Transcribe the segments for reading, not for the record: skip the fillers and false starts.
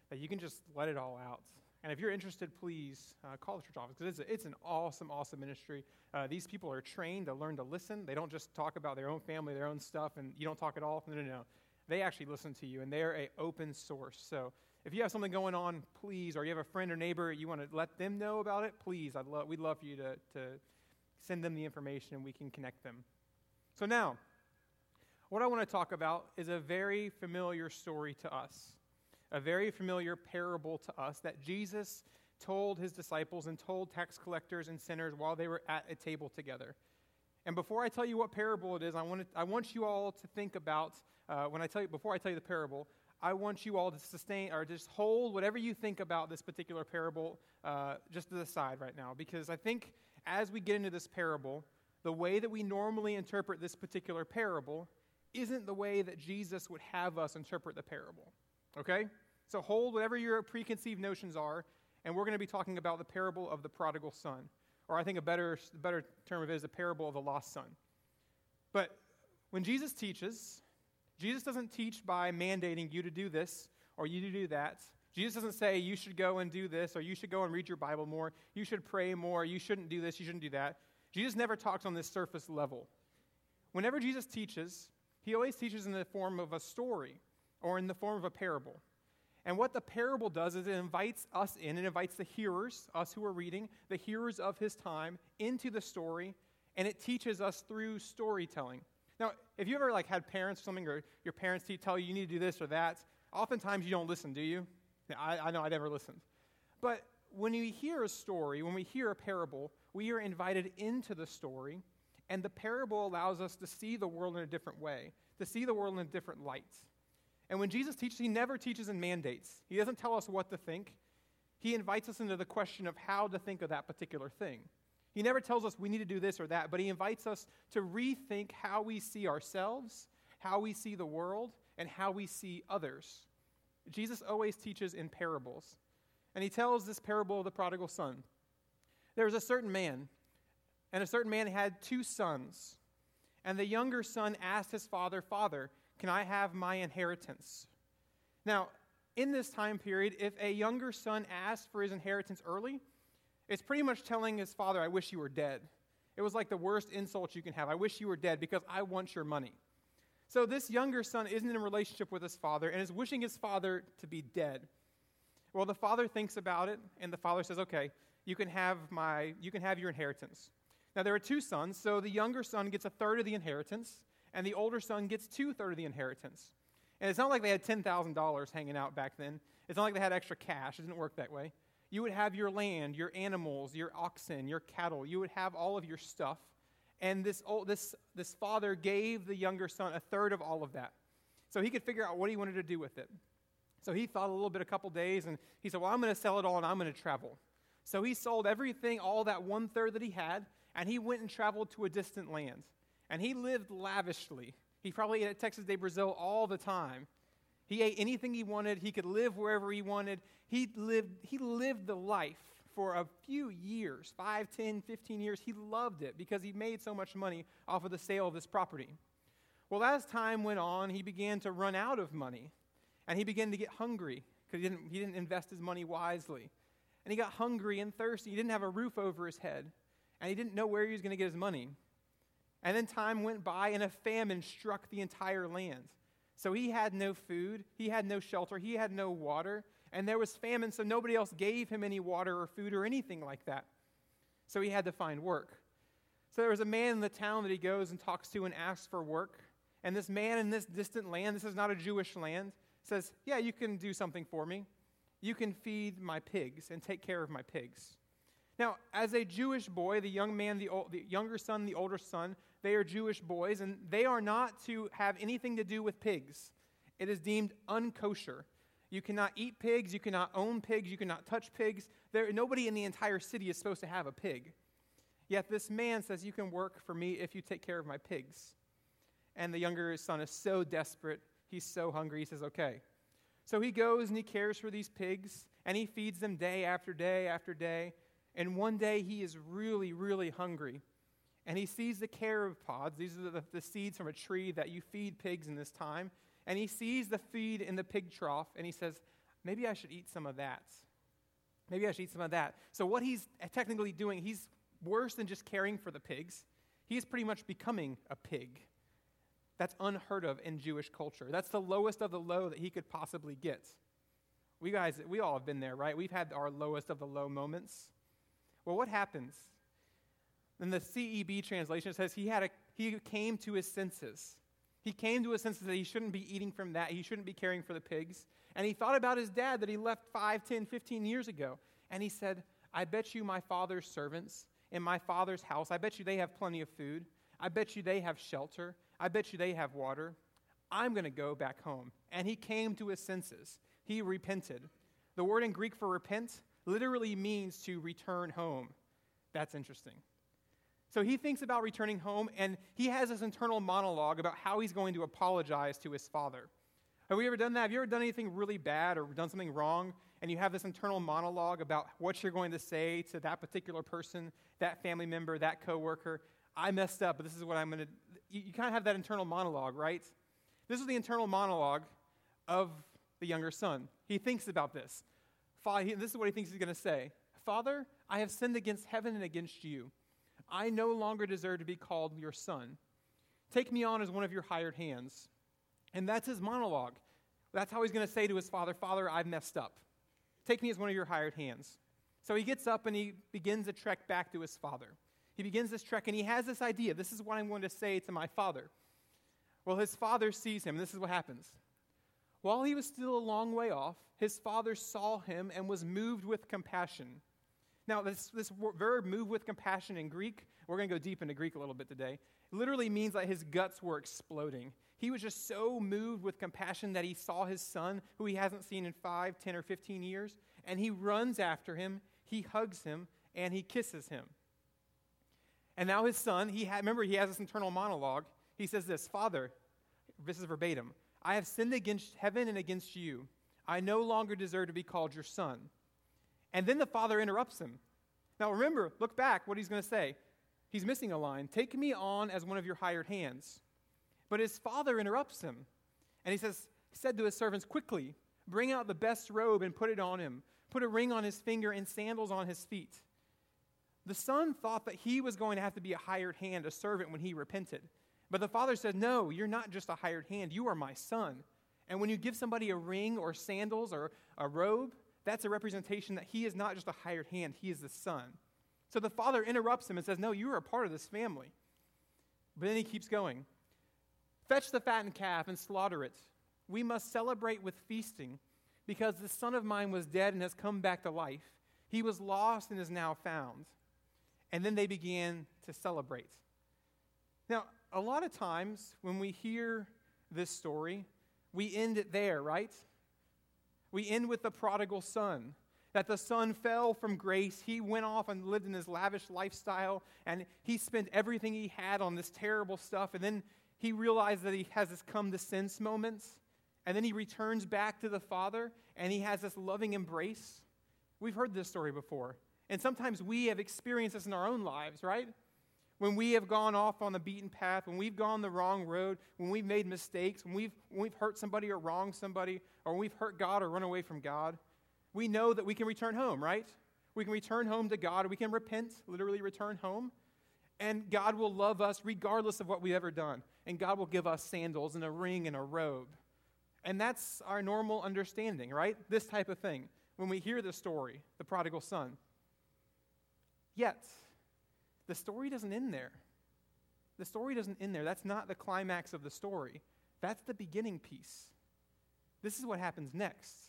that you can just let it all out. And if you're interested, please call the church office, because it's an awesome, awesome ministry. These people are trained to learn to listen. They don't just talk about their own family, their own stuff, and you don't talk at all. No. They actually listen to you, and they're an open source. So if you have something going on, please, or you have a friend or neighbor, you want to let them know about it, please, we'd love for you to send them the information, and we can connect them. So now, what I want to talk about is a very familiar story to us, a very familiar parable to us that Jesus told his disciples and told tax collectors and sinners while they were at a table together. And before I tell you what parable it is, I want you all to think about, before I tell you the parable, I want you all to sustain or just hold whatever you think about this particular parable just to the side right now. Because I think as we get into this parable, the way that we normally interpret this particular parable isn't the way that Jesus would have us interpret the parable. Okay? So hold whatever your preconceived notions are, and we're going to be talking about the parable of the prodigal son. Or I think a better term of it is the parable of the lost son. But when Jesus teaches, Jesus doesn't teach by mandating you to do this or you to do that. Jesus doesn't say you should go and do this or you should go and read your Bible more, you should pray more, you shouldn't do this, you shouldn't do that. Jesus never talks on this surface level. Whenever Jesus teaches, he always teaches in the form of a story or in the form of a parable. And what the parable does is it invites us in, it invites the hearers, us who are reading, the hearers of his time, into the story, and it teaches us through storytelling. Now, if you ever had parents or something, or your parents tell you need to do this or that, oftentimes you don't listen, do you? I know I never listened. But when we hear a story, when we hear a parable, we are invited into the story, and the parable allows us to see the world in a different way, to see the world in a different light. And when Jesus teaches, he never teaches in mandates. He doesn't tell us what to think. He invites us into the question of how to think of that particular thing. He never tells us we need to do this or that, but he invites us to rethink how we see ourselves, how we see the world, and how we see others. Jesus always teaches in parables. And he tells this parable of the prodigal son. There was a certain man, and a certain man had 2 sons. And the younger son asked his father, "Father, can I have my inheritance?" Now, in this time period, if a younger son asked for his inheritance early, it's pretty much telling his father, "I wish you were dead." It was like the worst insult you can have. "I wish you were dead because I want your money." So this younger son isn't in a relationship with his father and is wishing his father to be dead. Well, the father thinks about it, and the father says, "Okay, you can have your inheritance." Now, there are 2 sons, so the younger son gets 1/3 of the inheritance, and the older son gets 2/3 of the inheritance. And it's not like they had $10,000 hanging out back then. It's not like they had extra cash. It didn't work that way. You would have your land, your animals, your oxen, your cattle. You would have all of your stuff. And this father gave the younger son 1/3 of all of that, so he could figure out what he wanted to do with it. So he thought a couple days, and he said, "Well, I'm going to sell it all, and I'm going to travel." So he sold everything, all that 1/3 that he had, and he went and traveled to a distant land. And he lived lavishly. He probably ate at Texas de Brazil all the time. He ate anything he wanted. He could live wherever he wanted. He lived the life for a few years, 5, 10, 15 years. He loved it because he made so much money off of the sale of this property. Well, as time went on, he began to run out of money, and he began to get hungry because he didn't invest his money wisely. And he got hungry and thirsty. He didn't have a roof over his head, and he didn't know where he was going to get his money. And then time went by, and a famine struck the entire land. So he had no food, he had no shelter, he had no water, and there was famine, so nobody else gave him any water or food or anything like that. So he had to find work. So there was a man in the town that he goes and talks to and asks for work. And this man in this distant land, this is not a Jewish land, says, "Yeah, you can do something for me. You can feed my pigs and take care of my pigs." Now, as a Jewish boy, the young man, the younger son, the older son, they are Jewish boys, and they are not to have anything to do with pigs. It is deemed unkosher. You cannot eat pigs, you cannot own pigs, you cannot touch pigs. Nobody in the entire city is supposed to have a pig. Yet this man says, "You can work for me if you take care of my pigs." And the younger son is so desperate, he's so hungry, he says, "Okay." So he goes and he cares for these pigs, and he feeds them day after day after day. And one day he is really, really hungry. And he sees the carob pods. These are the seeds from a tree that you feed pigs in this time. And he sees the feed in the pig trough, and he says, maybe I should eat some of that. Maybe I should eat some of that. So what he's technically doing, he's worse than just caring for the pigs. He's pretty much becoming a pig. That's unheard of in Jewish culture. That's the lowest of the low that he could possibly get. We all have been there, right? We've had our lowest of the low moments. Well, what happens? In the CEB translation, it says he came to his senses. He came to his senses that he shouldn't be eating from that. He shouldn't be caring for the pigs. And he thought about his dad that he left 5, 10, 15 years ago. And he said, I bet you my father's servants in my father's house, I bet you they have plenty of food. I bet you they have shelter. I bet you they have water. I'm going to go back home. And he came to his senses. He repented. The word in Greek for repent literally means to return home. That's interesting. So he thinks about returning home, and he has this internal monologue about how he's going to apologize to his father. Have we ever done that? Have you ever done anything really bad or done something wrong, and you have this internal monologue about what you're going to say to that particular person, that family member, that coworker? I messed up, but this is what I'm going to... You kind of have that internal monologue, right? This is the internal monologue of the younger son. He thinks about this. This is what he thinks he's going to say. Father, I have sinned against heaven and against you. I no longer deserve to be called your son. Take me on as one of your hired hands. And that's his monologue. That's how he's going to say to his father, Father, I've messed up. Take me as one of your hired hands. So he gets up and he begins a trek back to his father. He begins this trek and he has this idea. This is what I'm going to say to my father. Well, his father sees him, and this is what happens. While he was still a long way off, his father saw him and was moved with compassion. Now, this verb, move with compassion in Greek, we're going to go deep into Greek a little bit today, literally means that his guts were exploding. He was just so moved with compassion that he saw his son, who he hasn't seen in 5, 10, or 15 years, and he runs after him, he hugs him, and he kisses him. And now his son, remember he has this internal monologue. He says this, Father, this is verbatim, I have sinned against heaven and against you. I no longer deserve to be called your son. And then the father interrupts him. Now remember, look back what he's going to say. He's missing a line. Take me on as one of your hired hands. But his father interrupts him. And he said to his servants, quickly, bring out the best robe and put it on him. Put a ring on his finger and sandals on his feet. The son thought that he was going to have to be a hired hand, a servant, when he repented. But the father said, no, you're not just a hired hand. You are my son. And when you give somebody a ring or sandals or a robe, that's a representation that he is not just a hired hand, he is the son. So the father interrupts him and says, no, you are a part of this family. But then he keeps going. Fetch the fattened calf and slaughter it. We must celebrate with feasting, because the son of mine was dead and has come back to life. He was lost and is now found. And then they began to celebrate. Now, a lot of times when we hear this story, we end it there, right? We end with the prodigal son, that the son fell from grace. He went off and lived in his lavish lifestyle, and he spent everything he had on this terrible stuff, and then he realized that he has this come-to-sense moments, and then he returns back to the father, and he has this loving embrace. We've heard this story before, and sometimes we have experienced this in our own lives, right? When we have gone off on the beaten path, when we've gone the wrong road, when we've made mistakes, when we've hurt somebody or wronged somebody, or when we've hurt God or run away from God, we know that we can return home, right? We can return home to God, or we can repent, literally return home, and God will love us regardless of what we've ever done. And God will give us sandals and a ring and a robe. And that's our normal understanding, right? This type of thing. When we hear the story, the prodigal son. Yet, the story doesn't end there. The story doesn't end there. That's not the climax of the story. That's the beginning piece. This is what happens next.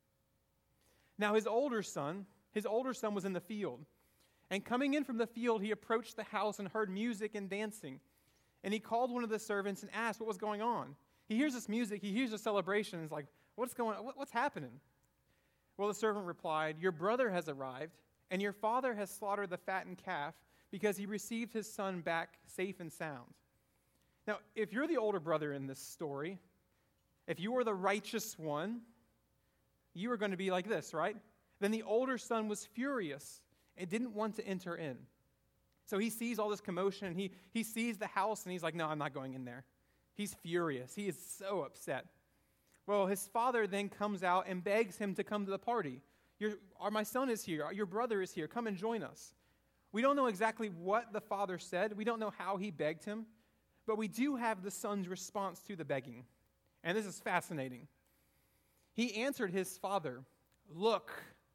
Now his older son was in the field. And coming in from the field, he approached the house and heard music and dancing. And he called one of the servants and asked what was going on. He hears this music, he hears the celebration, and is like, what's going on? What's happening? Well, the servant replied, your brother has arrived, and your father has slaughtered the fattened calf, because he received his son back safe and sound. Now, if you're the older brother in this story, if you are the righteous one, you are going to be like this, right? Then the older son was furious and didn't want to enter in. So he sees all this commotion, and he sees the house, and he's like, no, I'm not going in there. He's furious. He is so upset. Well, his father then comes out and begs him to come to the party. My son is here. Your brother is here. Come and join us. We don't know exactly what the father said. We don't know how he begged him. But we do have the son's response to the begging. And this is fascinating. He answered his father, Look,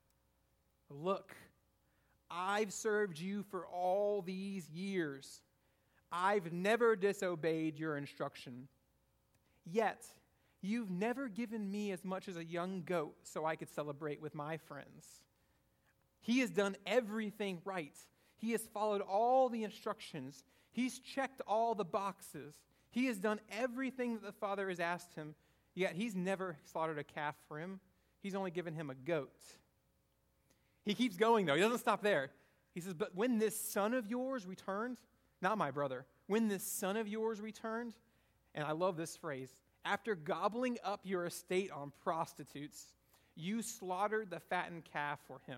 I've served you for all these years. I've never disobeyed your instruction. Yet, you've never given me as much as a young goat so I could celebrate with my friends. He has done everything right. He has followed all the instructions. He's checked all the boxes. He has done everything that the Father has asked him, yet he's never slaughtered a calf for him. He's only given him a goat. He keeps going, though. He doesn't stop there. He says, but when this son of yours returned, not my brother, when this son of yours returned, and I love this phrase, after gobbling up your estate on prostitutes, you slaughtered the fattened calf for him.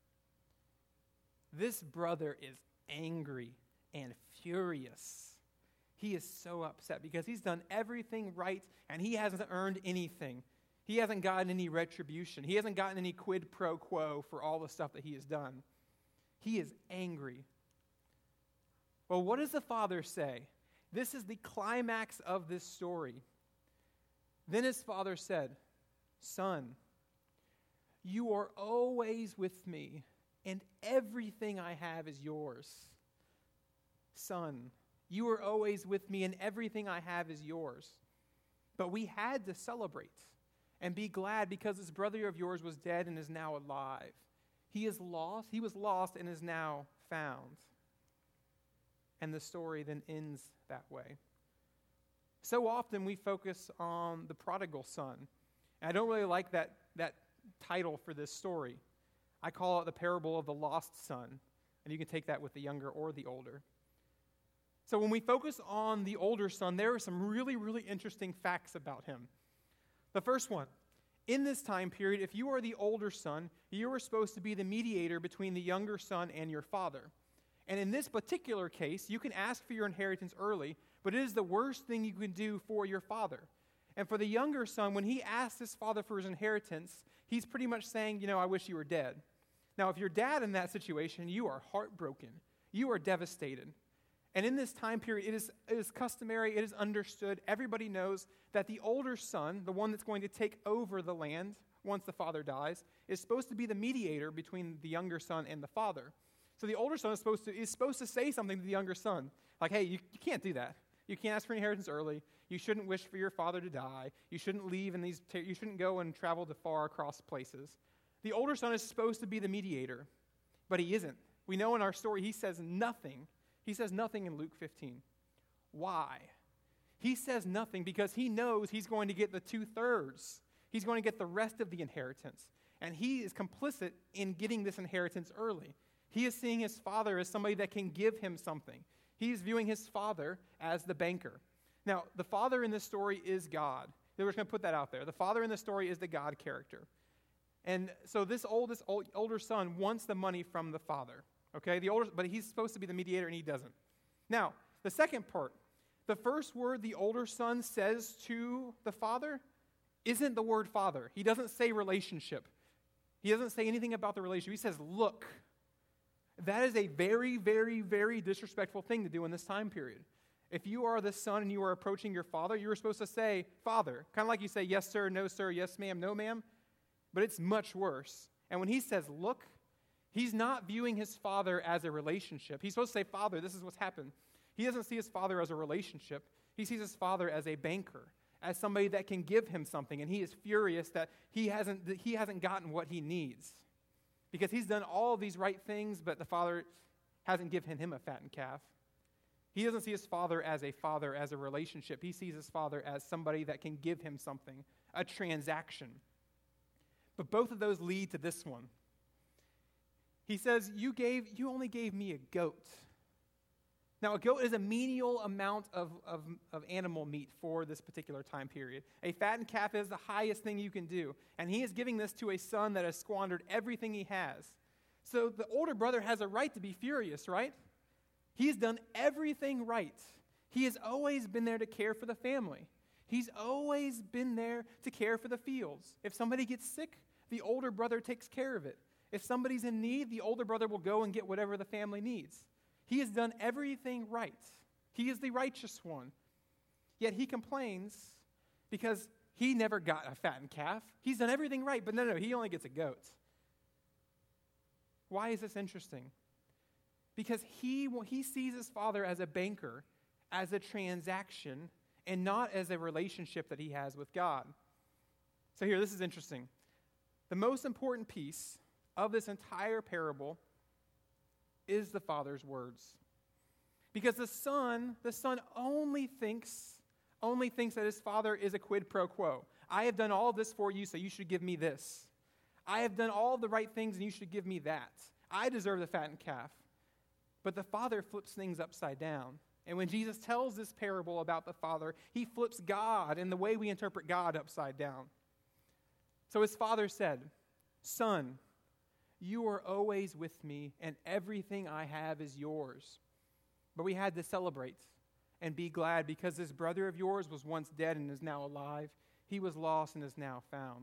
This brother is angry and furious. He is so upset because he's done everything right and he hasn't earned anything. He hasn't gotten any retribution. He hasn't gotten any quid pro quo for all the stuff that he has done. He is angry. Well, what does the father say? This is the climax of this story. Then his father said, Son, you are always with me, and everything I have is yours. Son, you are always with me, and everything I have is yours. But we had to celebrate and be glad because this brother of yours was dead and is now alive. He was lost and is now found. And the story then ends that way. So often we focus on the prodigal son. And I don't really like that title for this story. I call it the parable of the lost son. And you can take that with the younger or the older. So when we focus on the older son, there are some really, really interesting facts about him. The first one, in this time period, if you are the older son, you are supposed to be the mediator between the younger son and your father. And in this particular case, you can ask for your inheritance early, but it is the worst thing you can do for your father. And for the younger son, when he asks his father for his inheritance, he's pretty much saying, I wish you were dead. Now, if you're dad in that situation, you are heartbroken. You are devastated. And in this time period, it is customary, it is understood, everybody knows that the older son, the one that's going to take over the land once the father dies, is supposed to be the mediator between the younger son and the father. So the older son is supposed to say something to the younger son, like, hey, you can't do that. You can't ask for inheritance early. You shouldn't wish for your father to die. You shouldn't leave you shouldn't go and travel to far across places. The older son is supposed to be the mediator, but he isn't. We know in our story he says nothing. He says nothing in Luke 15. Why? He says nothing because he knows he's going to get the 2/3. He's going to get the rest of the inheritance. And he is complicit in getting this inheritance early. He is seeing his father as somebody that can give him something. He's viewing his father as the banker. Now, the father in this story is God. We're just going to put that out there. The father in this story is the God character. And so this older son wants the money from the father. Okay, but he's supposed to be the mediator and he doesn't. Now, the second part, the first word the older son says to the father isn't the word father. He doesn't say relationship. He doesn't say anything about the relationship. He says, look. That is a very, very, very disrespectful thing to do in this time period. If you are the son and you are approaching your father, you are supposed to say, Father. Kind of like you say, yes, sir, no, sir, yes, ma'am, no, ma'am. But it's much worse. And when he says, look, he's not viewing his father as a relationship. He's supposed to say, Father, this is what's happened. He doesn't see his father as a relationship. He sees his father as a banker, as somebody that can give him something. And he is furious that he hasn't gotten what he needs. Because he's done all of these right things, but the father hasn't given him a fattened calf. He doesn't see his father, as a relationship. He sees his father as somebody that can give him something, a transaction. But both of those lead to this one. He says, you only gave me a goat. Now, a goat is a menial amount of animal meat for this particular time period. A fattened calf is the highest thing you can do. And he is giving this to a son that has squandered everything he has. So the older brother has a right to be furious, right? He's done everything right. He has always been there to care for the family. He's always been there to care for the fields. If somebody gets sick, the older brother takes care of it. If somebody's in need, the older brother will go and get whatever the family needs. He has done everything right. He is the righteous one. Yet he complains because he never got a fattened calf. He's done everything right, but no, he only gets a goat. Why is this interesting? Because he sees his father as a banker, as a transaction, and not as a relationship that he has with God. So here, this is interesting. The most important piece of this entire parable is the father's words. Because the son only thinks that his father is a quid pro quo. I have done all this for you, so you should give me this. I have done all the right things, and you should give me that. I deserve the fattened calf. But the father flips things upside down. And when Jesus tells this parable about the father, he flips God and the way we interpret God upside down. So his father said, "Son, you are always with me, and everything I have is yours." But we had to celebrate and be glad because this brother of yours was once dead and is now alive. He was lost and is now found.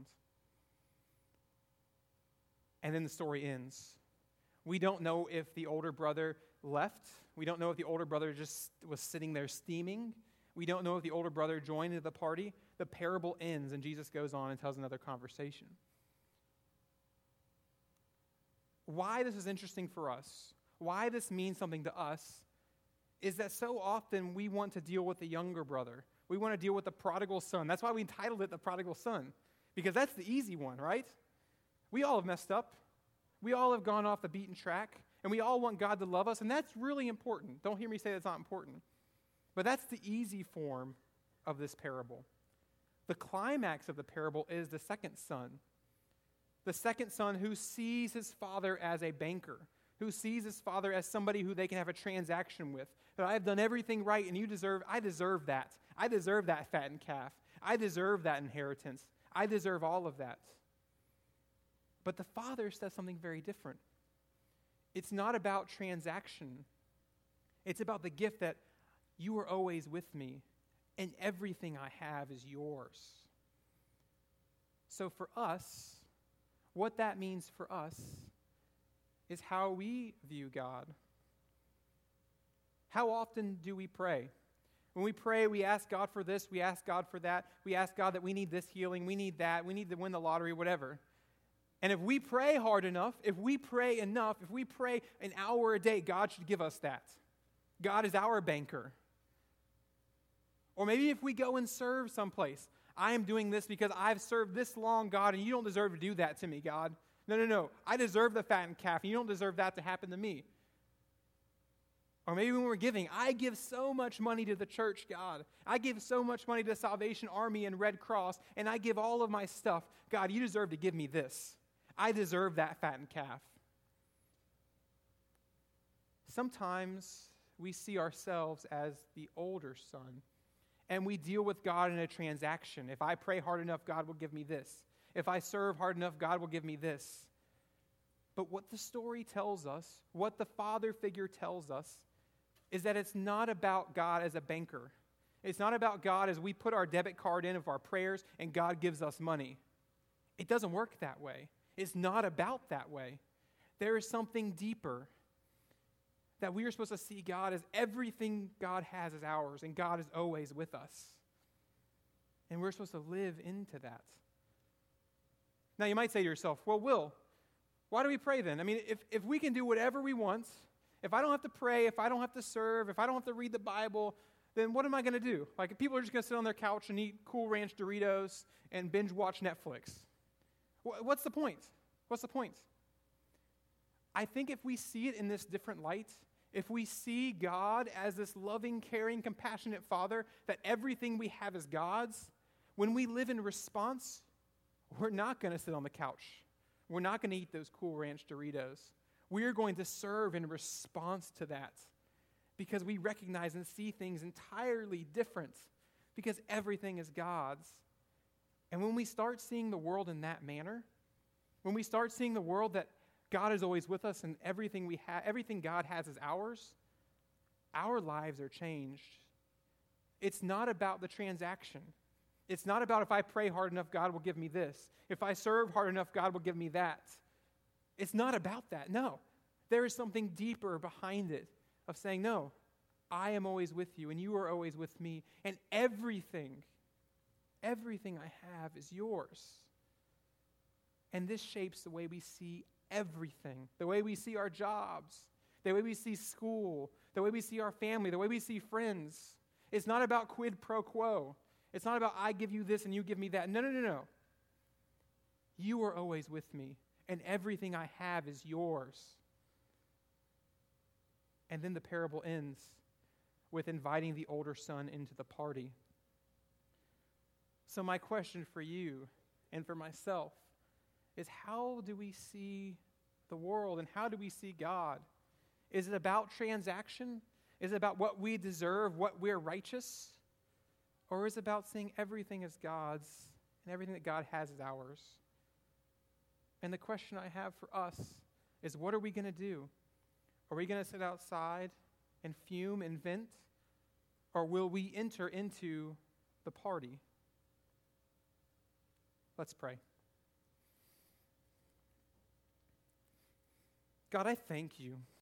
And then the story ends. We don't know if the older brother left. We don't know if the older brother just was sitting there steaming. We don't know if the older brother joined the party. The parable ends, and Jesus goes on and tells another conversation. Why this is interesting for us, why this means something to us, is that so often we want to deal with the younger brother. We want to deal with the prodigal son. That's why we entitled it The Prodigal Son, because that's the easy one, right? We all have messed up. We all have gone off the beaten track, and we all want God to love us, and that's really important. Don't hear me say that's not important. But that's the easy form of this parable. The climax of the parable is the second son. The second son who sees his father as a banker, who sees his father as somebody who they can have a transaction with. That I have done everything right, and I deserve that. I deserve that fattened calf. I deserve that inheritance. I deserve all of that. But the father says something very different. It's not about transaction. It's about the gift that you are always with me, and everything I have is yours. So for us, what that means for us is how we view God. How often do we pray? When we pray, we ask God for this, we ask God for that, we ask God that we need this healing, we need that, we need to win the lottery, whatever. And if we pray hard enough, if we pray enough, if we pray an hour a day, God should give us that. God is our banker. Or maybe if we go and serve someplace, I am doing this because I've served this long, God, and you don't deserve to do that to me, God. No. I deserve the fattened calf, and you don't deserve that to happen to me. Or maybe when we're giving, I give so much money to the church, God. I give so much money to Salvation Army and Red Cross, and I give all of my stuff. God, you deserve to give me this. I deserve that fattened calf. Sometimes we see ourselves as the older son, and we deal with God in a transaction. If I pray hard enough, God will give me this. If I serve hard enough, God will give me this. But what the story tells us, what the father figure tells us, is that it's not about God as a banker. It's not about God as we put our debit card in of our prayers and God gives us money. It doesn't work that way. It's not about that way. There is something deeper, that we are supposed to see God as everything God has is ours, and God is always with us. And we're supposed to live into that. Now you might say to yourself, well, Will, why do we pray then? I mean, if we can do whatever we want, if I don't have to pray, if I don't have to serve, if I don't have to read the Bible, then what am I going to do? Like, if people are just going to sit on their couch and eat Cool Ranch Doritos and binge watch Netflix. What's the point? What's the point? I think if we see it in this different light, if we see God as this loving, caring, compassionate Father, that everything we have is God's, when we live in response, we're not going to sit on the couch. We're not going to eat those Cool Ranch Doritos. We are going to serve in response to that because we recognize and see things entirely different because everything is God's. And when we start seeing the world in that manner, when we start seeing the world that God is always with us and everything we have, everything God has is ours, our lives are changed. It's not about the transaction. It's not about if I pray hard enough, God will give me this. If I serve hard enough, God will give me that. It's not about that. No. There is something deeper behind it of saying, no, I am always with you and you are always with me. And everything I have is yours. And this shapes the way we see everything, the way we see our jobs, the way we see school, the way we see our family, the way we see friends. It's not about quid pro quo. It's not about I give you this and you give me that. No. You are always with me, and everything I have is yours. And then the parable ends with inviting the older son into the party. So my question for you and for myself is, how do we see the world and how do we see God? Is it about transaction? Is it about what we deserve, what we're righteous? Or is it about seeing everything as God's and everything that God has is ours? And the question I have for us is, what are we going to do? Are we going to sit outside and fume and vent? Or will we enter into the party? Let's pray. God, I thank you